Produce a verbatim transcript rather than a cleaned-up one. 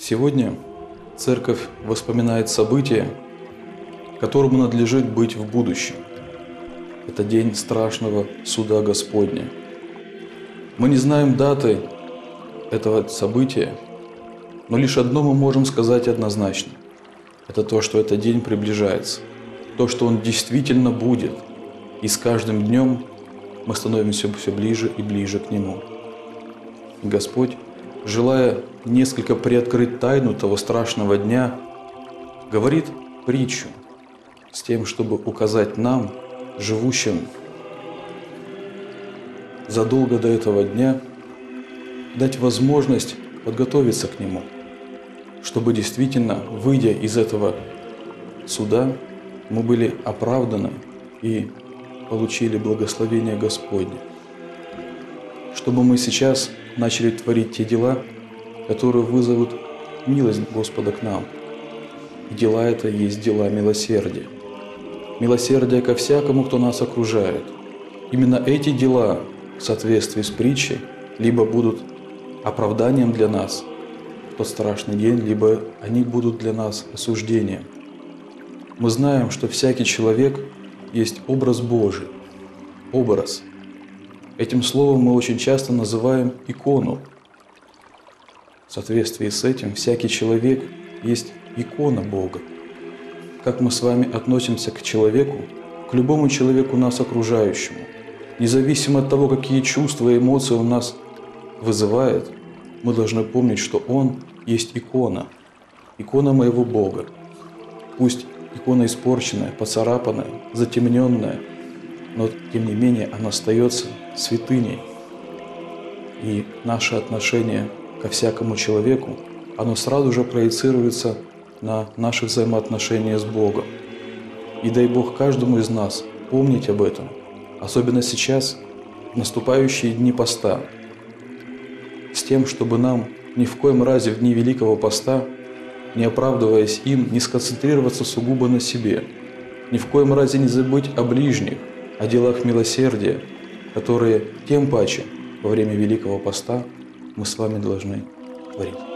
Сегодня Церковь вспоминает событие, которому надлежит быть в будущем. Это день страшного суда Господня. Мы не знаем даты этого события, но лишь одно мы можем сказать однозначно. Это то, что этот день приближается, то, что он действительно будет, и с каждым днем мы становимся все ближе и ближе к нему. И Господь, желая несколько приоткрыть тайну того страшного дня, говорит притчу с тем, чтобы указать нам, живущим задолго до этого дня, дать возможность подготовиться к нему, чтобы действительно, выйдя из этого суда, мы были оправданы и получили благословение Господне. Чтобы мы сейчас начали творить те дела, которые вызовут милость Господа к нам. И дела это есть дела милосердия. Милосердие ко всякому, кто нас окружает. Именно эти дела в соответствии с притчей либо будут оправданием для нас в тот страшный день, либо они будут для нас осуждением. Мы знаем, что всякий человек есть образ Божий. Образ. Этим словом мы очень часто называем икону. В соответствии с этим всякий человек есть икона Бога. Как мы с вами относимся к человеку, к любому человеку нас окружающему, независимо от того, какие чувства и эмоции он нас вызывает, мы должны помнить, что он есть икона, икона моего Бога. Пусть икона испорченная, поцарапанная, затемненная, но тем не менее она остается святыней. И наше отношение ко всякому человеку, оно сразу же проецируется на наши взаимоотношения с Богом. И дай Бог каждому из нас помнить об этом, особенно сейчас, в наступающие дни поста, с тем, чтобы нам ни в коем разе в дни Великого Поста, не оправдываясь им, не сконцентрироваться сугубо на себе, ни в коем разе не забыть о ближних, о делах милосердия, которые тем паче во время Великого Поста мы с вами должны творить.